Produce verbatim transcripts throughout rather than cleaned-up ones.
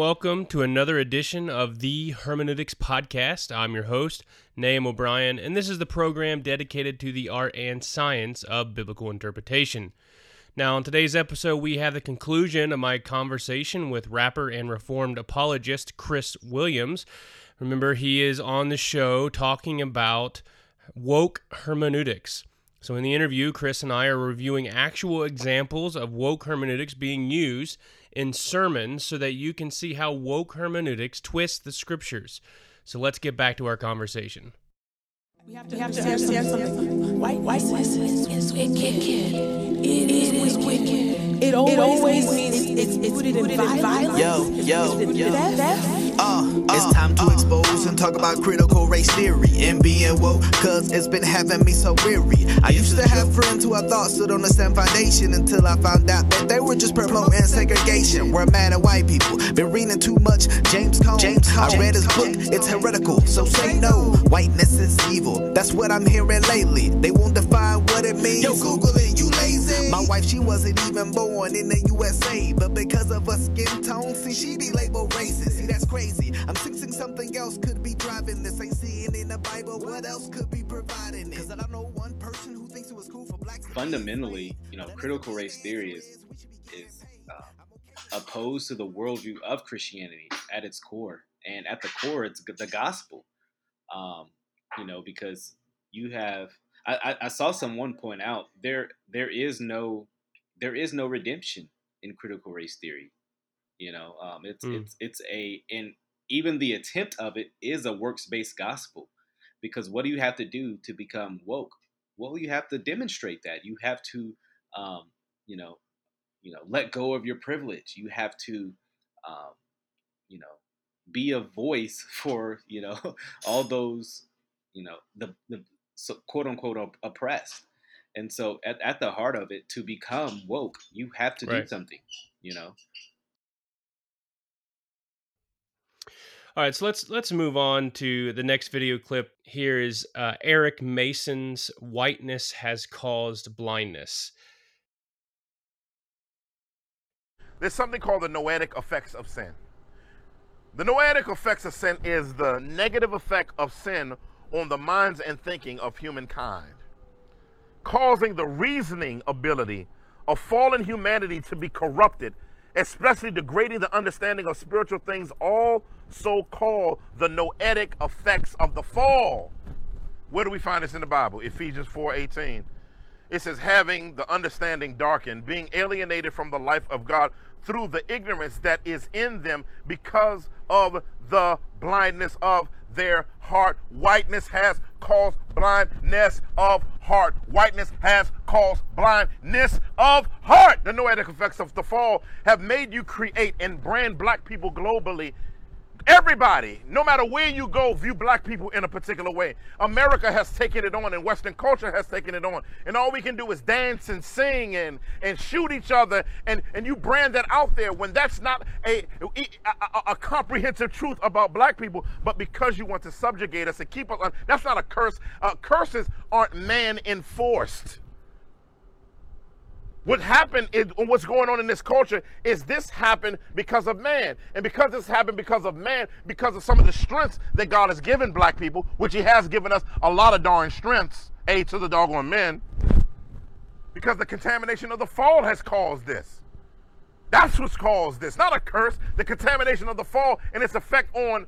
welcome to another edition of the Hermeneutics Podcast. I'm your host, Nahum O'Brien, and this is the program dedicated to the art and science of biblical interpretation. Now, in today's episode, we have the conclusion of my conversation with rapper and Reformed apologist Chris Williams. Remember, he is on the show talking about woke hermeneutics. So in the interview, Chris and I are reviewing actual examples of woke hermeneutics being used in sermons so that you can see how woke hermeneutics twists the scriptures. So let's get back to our conversation. We have to, we have to understand something. White, whiteness is wicked. It is wicked. It always, it always means it's, it's rooted in violence. Yo, yo, yo. Death. Uh, uh, it's time to uh, expose and talk about critical race theory and being woke, cause it's been having me so weary. I used to have friends who I thought stood on the same foundation until I found out that they were just promoting segregation. We're mad at white people, been reading too much James Cone. James Cone. I read his book, it's heretical, so say no. Whiteness is evil, that's what I'm hearing lately. They won't define what it means. Yo, Google it, you lazy. My wife, she wasn't even born in the U S A, but because of her skin tone, see, she be labeled racist. See, that's crazy. I'm sensing something else could be driving this. Ain't seeing in the Bible what else could be providing it. Cause I don't know one person who thinks it was cool for blacks. Fundamentally, you know, critical race theory is is um, opposed to the worldview of Christianity at its core, and at the core, it's the gospel. Um, you know, because you have, I, I, I saw someone point out there there is no there is no redemption in critical race theory. You know, um, it's mm. it's it's a in even the attempt of it is a works-based gospel, because what do you have to do to become woke? Well, you have to demonstrate that. You have to, um, you know, you know, let go of your privilege. You have to, um, you know, be a voice for, you know, all those, you know, the the so, quote unquote op- oppressed. And so, at at the heart of it, to become woke, you have to right. do something. You know. All right, so let's let's move on to the next video clip. Here is uh, Eric Mason's "Whiteness Has Caused Blindness." There's something called the noetic effects of sin. The noetic effects of sin is the negative effect of sin on the minds and thinking of humankind, causing the reasoning ability of fallen humanity to be corrupted, especially degrading the understanding of spiritual things, all so-called the noetic effects of the fall. Where do we find this in the Bible? Ephesians four eighteen. It says, having the understanding darkened, being alienated from the life of God through the ignorance that is in them because of the blindness of their heart. Whiteness has caused blindness of heart. Whiteness has caused blindness of heart. The noetic effects of the fall have made you create and brand black people globally. Everybody, no matter where you go, view black people in a particular way. America has taken it on, and Western culture has taken it on. And all we can do is dance and sing and, and shoot each other, and, and you brand that out there when that's not a, a, a, a comprehensive truth about black people, but because you want to subjugate us and keep us on. That's not a curse. Uh, curses aren't man-enforced. What happened is, what's going on in this culture is this happened because of man. And because this happened because of man, because of some of the strengths that God has given black people, which he has given us a lot of darn strengths, A, to the doggone men, because the contamination of the fall has caused this. That's what's caused this, not a curse. The contamination of the fall and its effect on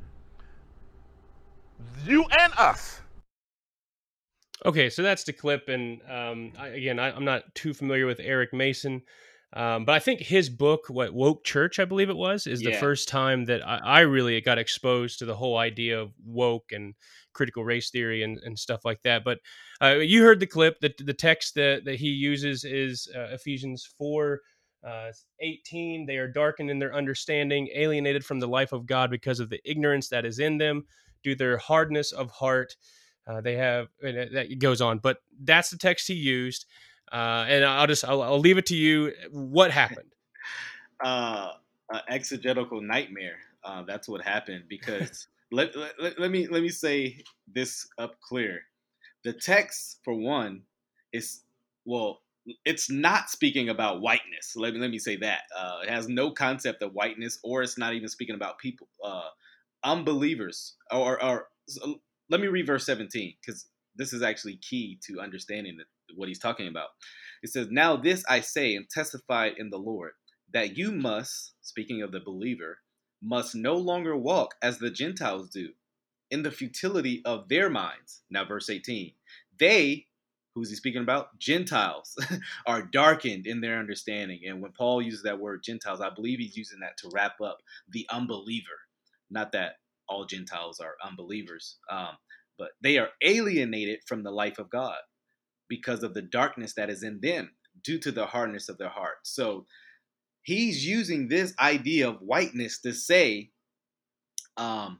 you and us. Okay, so that's the clip, and um, I, again, I, I'm not too familiar with Eric Mason, um, but I think his book, what Woke Church, I believe it was, is the Yeah. first time that I, I really got exposed to the whole idea of woke and critical race theory and, and stuff like that. But uh, you heard the clip. The, the text that, that he uses is uh, Ephesians four eighteen. They are darkened in their understanding, alienated from the life of God because of the ignorance that is in them, due to their hardness of heart. Uh, they have, and that goes on, but that's the text he used. Uh, and I'll just, I'll, I'll leave it to you. What happened? Uh, an exegetical nightmare. Uh, that's what happened, because let, let, let me, let me say this up clear. The text, for one, is, well, it's not speaking about whiteness. Let me let me say that uh, it has no concept of whiteness, or it's not even speaking about people, uh, unbelievers. Or, or so let me read verse seventeen, because this is actually key to understanding the, what he's talking about. It says, "Now this I say and testify in the Lord, that you must," speaking of the believer, "must no longer walk as the Gentiles do, in the futility of their minds." Now, verse eighteen, "They," who's he speaking about? Gentiles, "are darkened in their understanding." And when Paul uses that word Gentiles, I believe he's using that to wrap up the unbeliever. Not that all Gentiles are unbelievers, um, but they are alienated from the life of God because of the darkness that is in them due to the hardness of their heart. So he's using this idea of whiteness to say, um,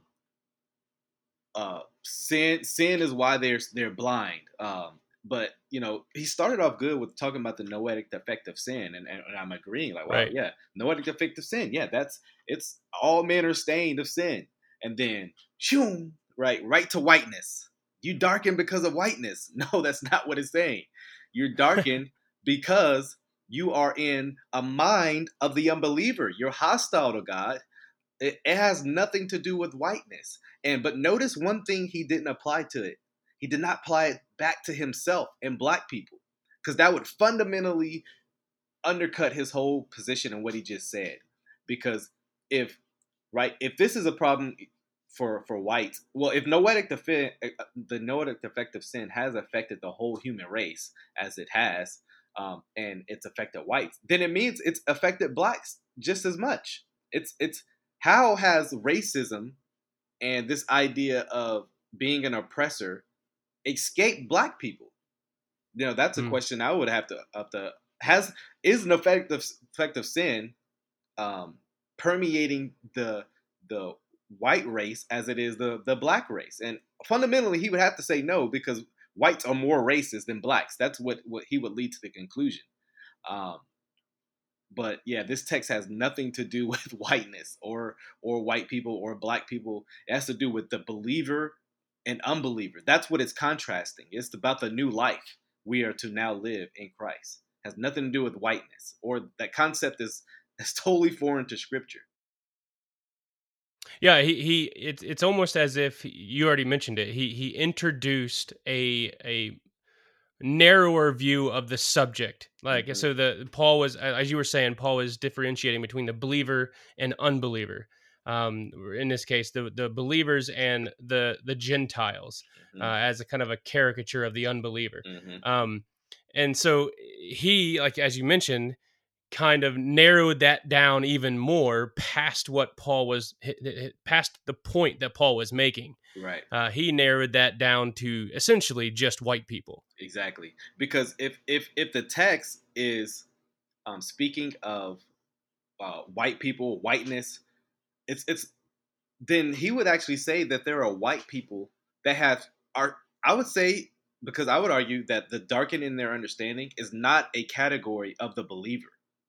uh, sin sin is why they're they're blind. Um, but you know, he started off good with talking about the noetic effect of sin, and, and, and I'm agreeing, like, wow, Right. yeah, noetic effect of sin, yeah, that's it's all men are stained of sin, and then shoom, right, right to whiteness. You darken because of whiteness. No, that's not what it's saying. You're darkened because you are in a mind of the unbeliever. You're hostile to God. It, it has nothing to do with whiteness. And but notice one thing he didn't apply to it. He did not apply it back to himself and black people, because that would fundamentally undercut his whole position and what he just said. Because if right, if this is a problem for for whites, well, if noetic defi- the noetic effect of sin has affected the whole human race as it has, um, and it's affected whites, then it means it's affected blacks just as much. It's it's how has racism and this idea of being an oppressor escaped black people? You know, that's a Mm. question I would have to have to has is an effect of effect of sin um, permeating the the white race as it is the the black race? And fundamentally, he would have to say no, because whites are more racist than blacks. That's what what he would lead to the conclusion. Um, but yeah, this text has nothing to do with whiteness or or white people or black people. It has to do with the believer and unbeliever. That's what it's contrasting. It's about the new life we are to now live in Christ. It has nothing to do with whiteness, or that concept is is totally foreign to Scripture. Yeah, he he it's it's almost as if you already mentioned it. He he introduced a a narrower view of the subject. Like, Mm-hmm. so the Paul was, as you were saying, Paul was differentiating between the believer and unbeliever. Um, in this case, the the believers and the the Gentiles, uh, Mm-hmm. as a kind of a caricature of the unbeliever. Mm-hmm. Um, and so he, like as you mentioned, kind of narrowed that down even more past what Paul was past the point that Paul was making. Right. Uh, he narrowed that down to essentially just white people. Exactly. Because if if if the text is um, speaking of uh, white people, whiteness, it's it's then he would actually say that there are white people that have are I would say, because I would argue that the darken in their understanding is not a category of the believer.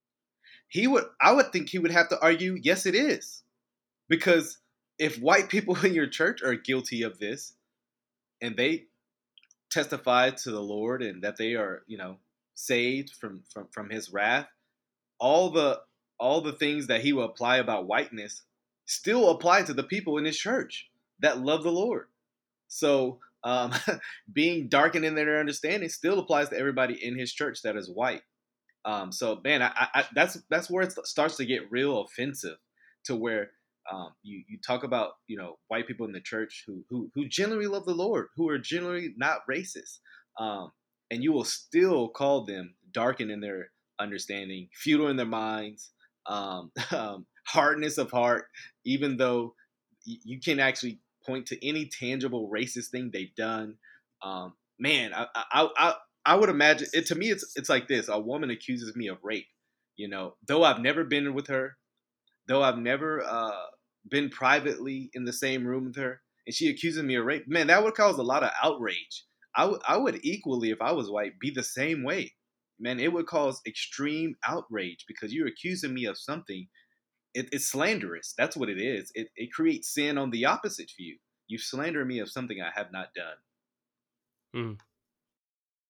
He would I would think he would have to argue, yes, it is. Because if white people in your church are guilty of this and they testify to the Lord and that they are, you know, saved from from, from his wrath, all the all the things that he will apply about whiteness still apply to the people in his church that love the Lord. So um, being darkened in their understanding still applies to everybody in his church that is white. Um, so man, I, I, that's that's where it starts to get real offensive, to where um, you you talk about, you know, white people in the church who who who generally love the Lord, who are generally not racist, um, and you will still call them darkened in their understanding, futile in their minds, um, um, hardness of heart, even though y- you can actually point to any tangible racist thing they've done. Um, man, I, I, I, I would imagine it. To me, it's it's like this: a woman accuses me of rape. You know, though I've never been with her, though I've never uh, been privately in the same room with her, and she accuses me of rape. Man, that would cause a lot of outrage. I would I would equally, if I was white, be the same way. Man, it would cause extreme outrage because you're accusing me of something. It, it's slanderous. That's what it is. It it creates sin on the opposite view. You slander me of something I have not done. Mm.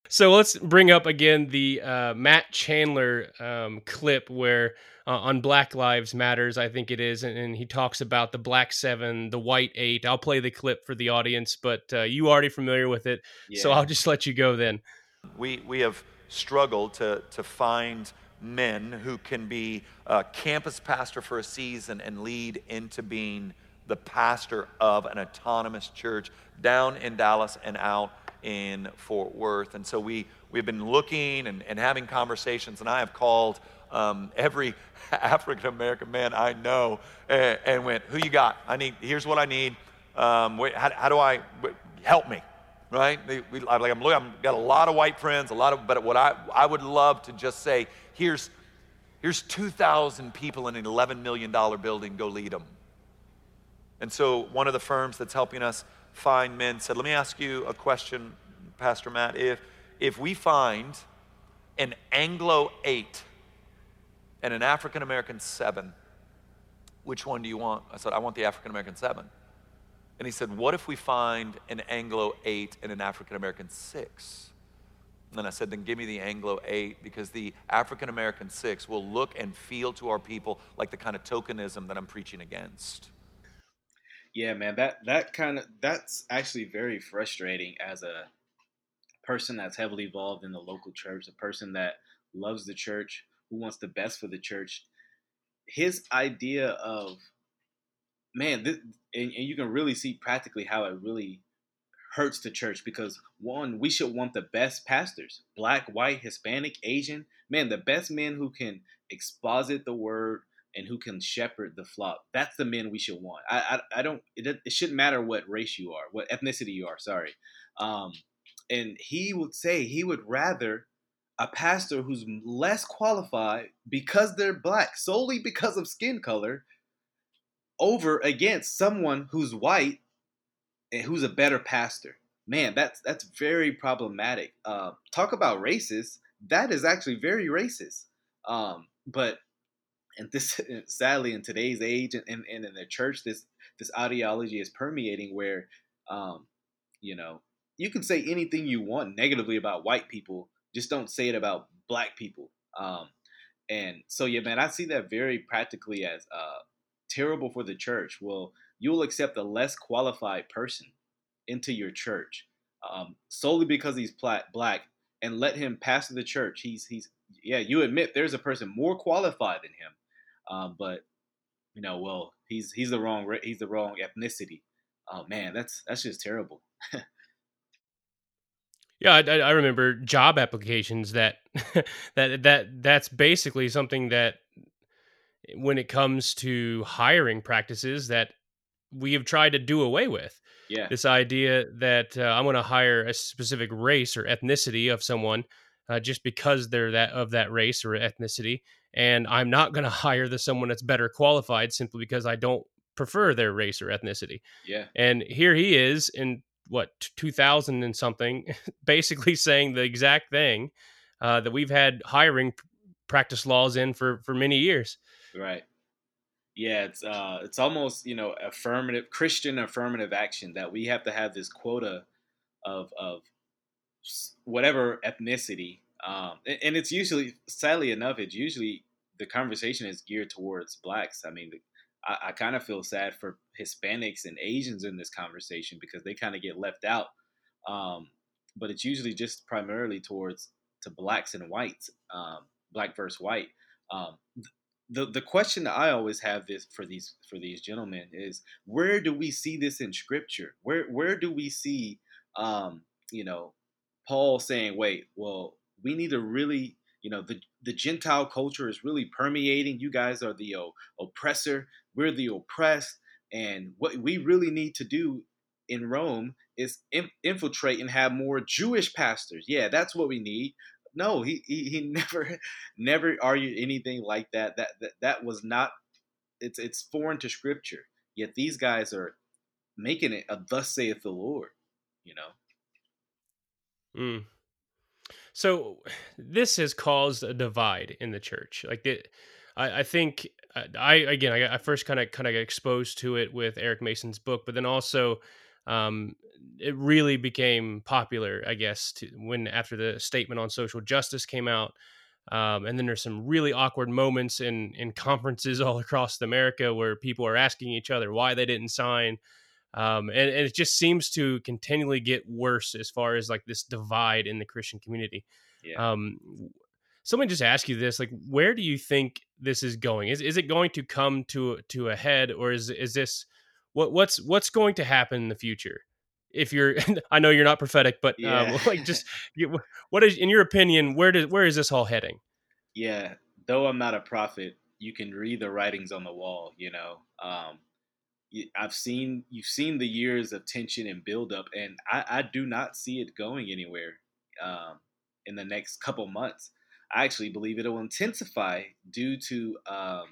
So let's bring up again the uh, Matt Chandler um, clip where uh, on Black Lives Matters, I think it is, and, and he talks about the black seven, the white eight. I'll play the clip for the audience, but uh, you already familiar with it, so Yeah. I'll just let you go then. We, we have struggled to, to find men who can be a campus pastor for a season and lead into being the pastor of an autonomous church down in Dallas and out in Fort Worth. And so we, we've been looking and, and having conversations, and I have called um, every African-American man I know and, and went, who you got? I need, here's what I need. Um, wait, how, how do I, help me? Right? They, we, like I'm looking, I've got a lot of white friends, a lot of, but what I, I would love to just say, here's, here's two thousand people in an eleven million dollars building, go lead them. And so one of the firms that's helping us find men said, let me ask you a question, Pastor Matt. If, if we find an Anglo eight and an African-American seven, which one do you want? I said, I want the African-American seven. And he said, what if we find an Anglo eight and an African-American six? And I said, then give me the Anglo eight, because the African-American six will look and feel to our people like the kind of tokenism that I'm preaching against. Yeah, man, that, that kind of, that's actually very frustrating as a person that's heavily involved in the local church, a person that loves the church, who wants the best for the church. His idea of, man, this, and, and you can really see practically how it really hurts the church, because one, we should want the best pastors, black, white, Hispanic, Asian, man, the best men who can exposit the word and who can shepherd the flock. That's the men we should want. I I, I don't, it, it shouldn't matter what race you are, what ethnicity you are, sorry. Um, and he would say he would rather a pastor who's less qualified because they're black, solely because of skin color, over against someone who's white and who's a better pastor. Man, that's that's very problematic. Uh, talk about racist. That is actually very racist. Um, but and this, sadly, in today's age and, and, and in the church, this this ideology is permeating where, um, you know, you can say anything you want negatively about white people, just don't say it about black people. Um, and so, yeah, man, I see that very practically as uh, terrible for the church. Well, you'll accept a less qualified person into your church um, solely because he's black, and let him pastor the church. He's he's yeah. You admit there's a person more qualified than him, um, but you know, well, he's he's the wrong he's the wrong ethnicity. Oh man, that's that's just terrible. Yeah, I, I remember job applications that that that that's basically something that, when it comes to hiring practices, that we have tried to do away with. Yeah. This idea that uh, I'm going to hire a specific race or ethnicity of someone uh, just because they're that of that race or ethnicity, and I'm not going to hire the someone that's better qualified simply because I don't prefer their race or ethnicity. Yeah. And here he is in what two thousand and something, basically saying the exact thing uh, that we've had hiring practice laws in for for many years. Right. Yeah, it's uh, it's almost, you know, affirmative Christian affirmative action, that we have to have this quota of of whatever ethnicity, um, and, and it's usually, sadly enough, it's usually the conversation is geared towards blacks. I mean, I, I kind of feel sad for Hispanics and Asians in this conversation because they kind of get left out, um, but it's usually just primarily towards to blacks and whites, um, black versus white. Um, the the question that I always have this for these for these gentlemen is, where do we see this in Scripture? Where where do we see um, you know, Paul saying, wait, well, we need to really, you know, the the Gentile culture is really permeating. You guys are the uh, oppressor. We're the oppressed, and what we really need to do in Rome is in, infiltrate and have more Jewish pastors. Yeah, that's what we need. No, he, he he never never argued anything like that. That that that was not. It's it's foreign to Scripture. Yet these guys are making it a "Thus saith the Lord." You know. Mm. So this has caused a divide in the church. Like it, I, I think I again I, I first kind of kind of got exposed to it with Eric Mason's book, but then also um, it really became popular, I guess, to, when after the statement on social justice came out. Um, and then there's some really awkward moments in in conferences all across America where people are asking each other why they didn't sign. Um, and, and it just seems to continually get worse as far as like this divide in the Christian community. Yeah. Um, so let me just ask you this: like, where do you think this is going? Is is it going to come to to a head, or is is this what what's what's going to happen in the future? If you're, I know you're not prophetic, but um, Yeah. like, just you- what is, in your opinion, where does where is this all heading? Yeah. Though I'm not a prophet, you can read the writings on the wall. You know, um, y- I've seen you've seen the years of tension and buildup, and I, I do not see it going anywhere um, in the next couple months. I actually believe it will intensify due to um,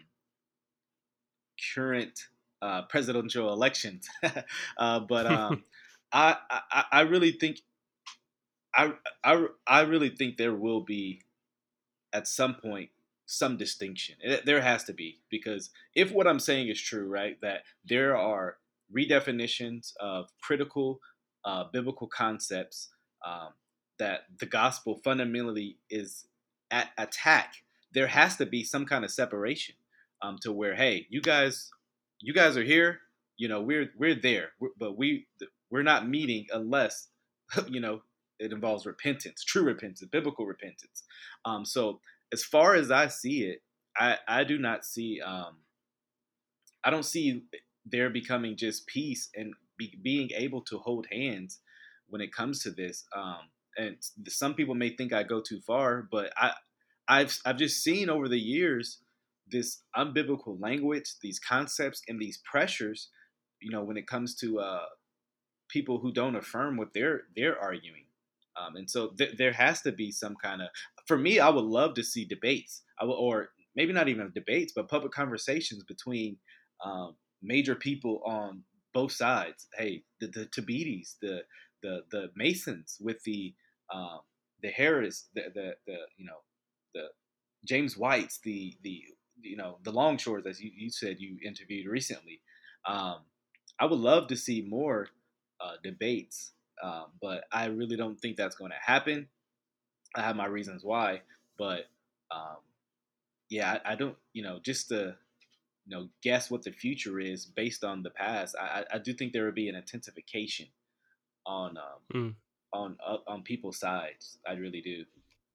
current uh, presidential elections. uh, but um, I, I I really think I, I I really think there will be at some point some distinction. It- there has to be, because if what I'm saying is true, right, that there are redefinitions of critical uh, biblical concepts, um, that the gospel fundamentally is at attack, there has to be some kind of separation, um, to where, hey, you guys, you guys are here, you know, we're we're there, we're, but we we're not meeting unless you know it involves repentance, true repentance, biblical repentance. Um, so as far as I see it, I, I do not see um, I don't see there becoming just peace and be, being able to hold hands when it comes to this. Um, and some people may think I go too far, but I I've I've just seen over the years this unbiblical language, these concepts, and these pressures. You know, when it comes to uh, people who don't affirm what they're they're arguing. Um, and so th- there has to be some kind of, for me, I would love to see debates. I will, or maybe not even debates, but public conversations between um, major people on both sides. Hey, the, the Tabitis, the the the Masons with the um, the Harris, the, the the you know the James Whites, the the you know the Longshores, as you, you said you interviewed recently. Um, I would love to see more uh, debates, um, but I really don't think that's going to happen. I have my reasons why, but um, yeah, I, I don't, you know, just to you know guess what the future is based on the past. I, I I do think there will be an intensification on um, Mm. on uh, on people's sides. I really do.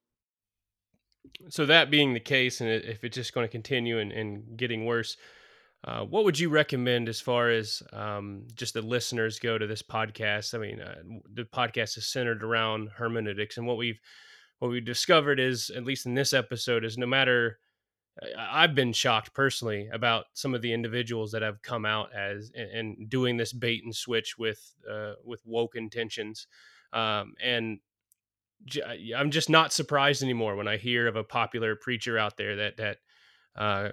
So that being the case, and it, if it's just going to continue and, and getting worse, uh, what would you recommend as far as um, just the listeners go to this podcast? I mean, uh, the podcast is centered around hermeneutics, and what we've what we've discovered is, at least in this episode, is no matter I- I've been shocked personally about some of the individuals that have come out as and, and doing this bait and switch with uh, with woke intentions, um, and j- I'm just not surprised anymore when I hear of a popular preacher out there that that uh,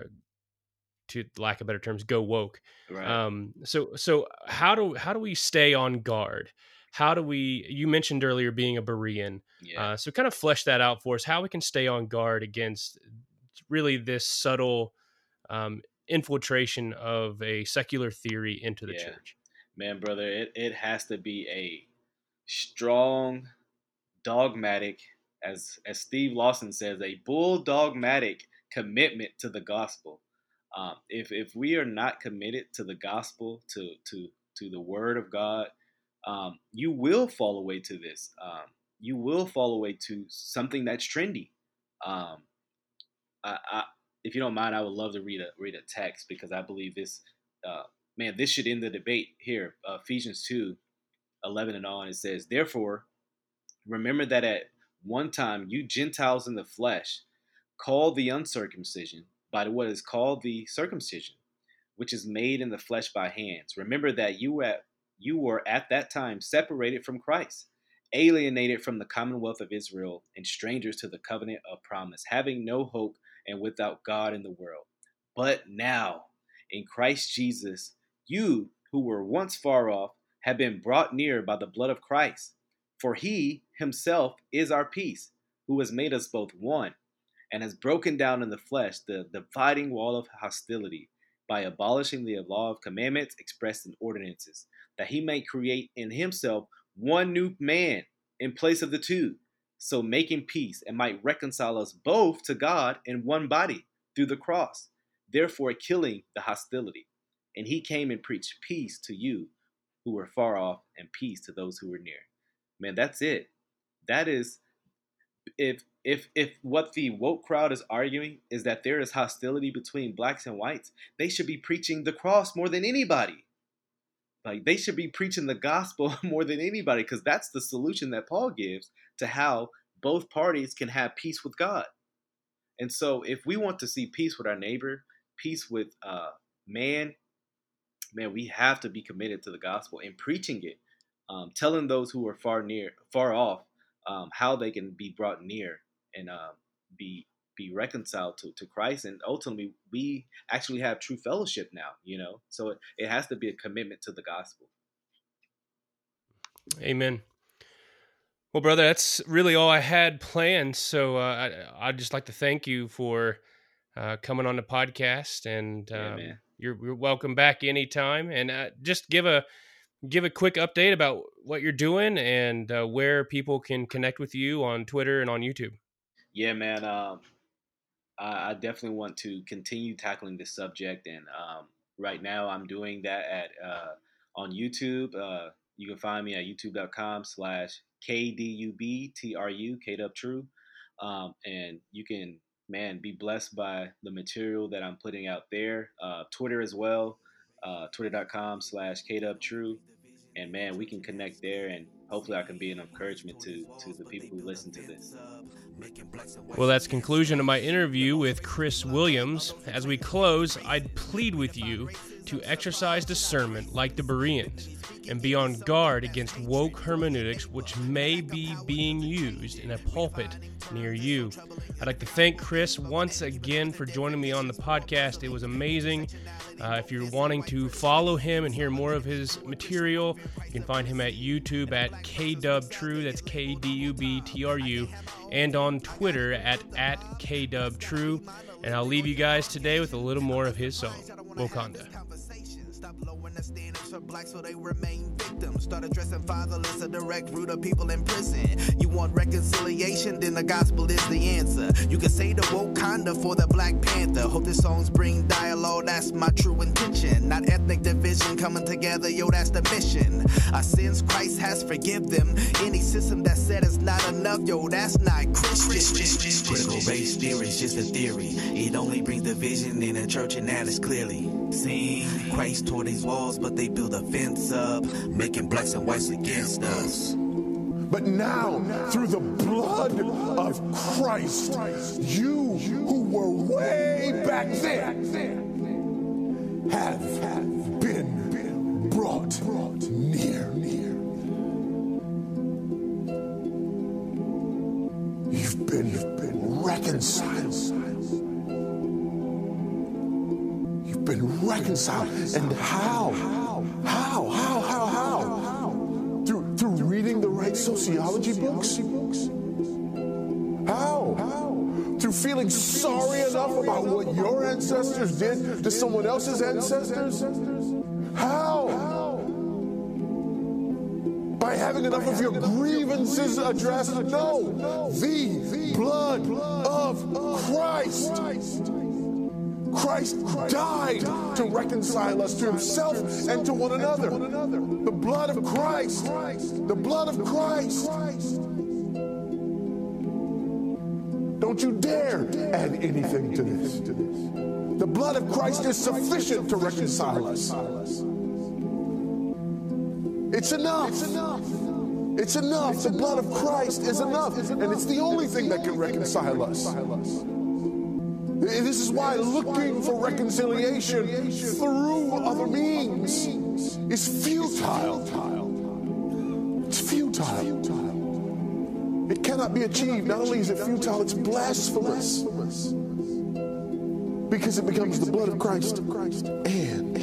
to lack of better terms, go woke. Right. Um, so so how do how do we stay on guard? How do we? You mentioned earlier being a Berean, Yeah. uh, so kind of flesh that out for us. How we can stay on guard against really this subtle um, infiltration of a secular theory into the Yeah. church. Man, brother, it, it has to be a strong, dogmatic, as as Steve Lawson says, a bull dogmatic commitment to the gospel. Um, if if we are not committed to the gospel, to to to the word of God, um, you will fall away to this. Um, you will fall away to something that's trendy. Um, I, I, if you don't mind, I would love to read a read a text, because I believe this. Uh, man, this should end the debate here. Uh, Ephesians two, eleven and on. It says, "Therefore, remember that at one time you Gentiles in the flesh, called the uncircumcision by what is called the circumcision, which is made in the flesh by hands. Remember that you at you were at that time separated from Christ, alienated from the commonwealth of Israel, and strangers to the covenant of promise, having no hope and without God in the world. But now, in Christ Jesus, you who were once far off have been brought near by the blood of Christ. For he himself is our peace, who has made us both one, and has broken down in the flesh the dividing wall of hostility, by abolishing the law of commandments expressed in ordinances, that he may create in himself one new man in place of the two, so making peace, and might reconcile us both to God in one body through the cross, therefore killing the hostility. And he came and preached peace to you who were far off and peace to those who were near. Man, that's it. That is, if if if what the woke crowd is arguing is that there is hostility between blacks and whites, they should be preaching the cross more than anybody. Like, they should be preaching the gospel more than anybody, because that's the solution that Paul gives to how both parties can have peace with God. And so if we want to see peace with our neighbor, peace with uh, man, man, we have to be committed to the gospel and preaching it, um, telling those who are far near, far off, um, how they can be brought near and uh, be be reconciled to, to Christ. And ultimately, we actually have true fellowship now, you know? So it, it has to be a commitment to the gospel. Amen. Well, brother, that's really all I had planned. So uh, I, I'd just like to thank you for uh, coming on the podcast, and um, Yeah, man. you're, you're welcome back anytime. And uh, just give a give a quick update about what you're doing and uh, where people can connect with you on Twitter and on YouTube. Yeah, man. Um, I, I definitely want to continue tackling this subject, and um, right now I'm doing that at uh, on YouTube. Uh, you can find me at youtube.com slash KDUBTRU, KDubTrue. Um, and you can, man, be blessed by the material that I'm putting out there. Uh, Twitter as well, uh, twitter.com slash KDubTrue. And, man, we can connect there, and hopefully I can be an encouragement to, to the people who listen to this. Well, that's the conclusion of my interview with Chris Williams. As we close, I'd plead with you to exercise discernment like the Bereans and be on guard against woke hermeneutics which may be being used in a pulpit near you. I'd like to thank Chris once again for joining me on the podcast. It was amazing. Uh, if you're wanting to follow him and hear more of his material, you can find him at YouTube at KDubTrue, that's K D U B T R U, and on Twitter at, at KDubTrue. And I'll leave you guys today with a little more of his song, Wakanda. For blacks so they remain victims. Start addressing fatherless, a direct root of people in prison. You want reconciliation, then the gospel is the answer. You can say the Wakanda for the Black Panther. Hope this songs bring dialogue, that's my true intention. Not ethnic division coming together, yo, that's the mission. Our sins Christ has forgive them. Any system that said it's not enough, yo, that's not Christian. Critical race theory is just a theory. It only brings division in the church, and that is clearly seen. Christ tore these walls, but they build a fence up, making blacks and whites against us. But now, through the blood of Christ, you who were way back then have been brought near. You've been reconciled. You've been reconciled. And how? How? How? How? How? Through, through reading the right sociology books? How? How? Through feeling sorry enough about what your ancestors did to someone else's ancestors? How? By having enough of your grievances addressed? No. The blood of Christ. Christ died to reconcile us to himself and to one another. The blood of Christ. The blood of Christ. Don't you dare add anything to this. The blood of Christ is sufficient to reconcile us. It's enough. It's enough. The blood of Christ is enough. And it's the only thing that can reconcile us. This is why looking for reconciliation through other means is futile. It's futile. It cannot be achieved. Not only is it futile, it's blasphemous. Because it becomes the blood of Christ and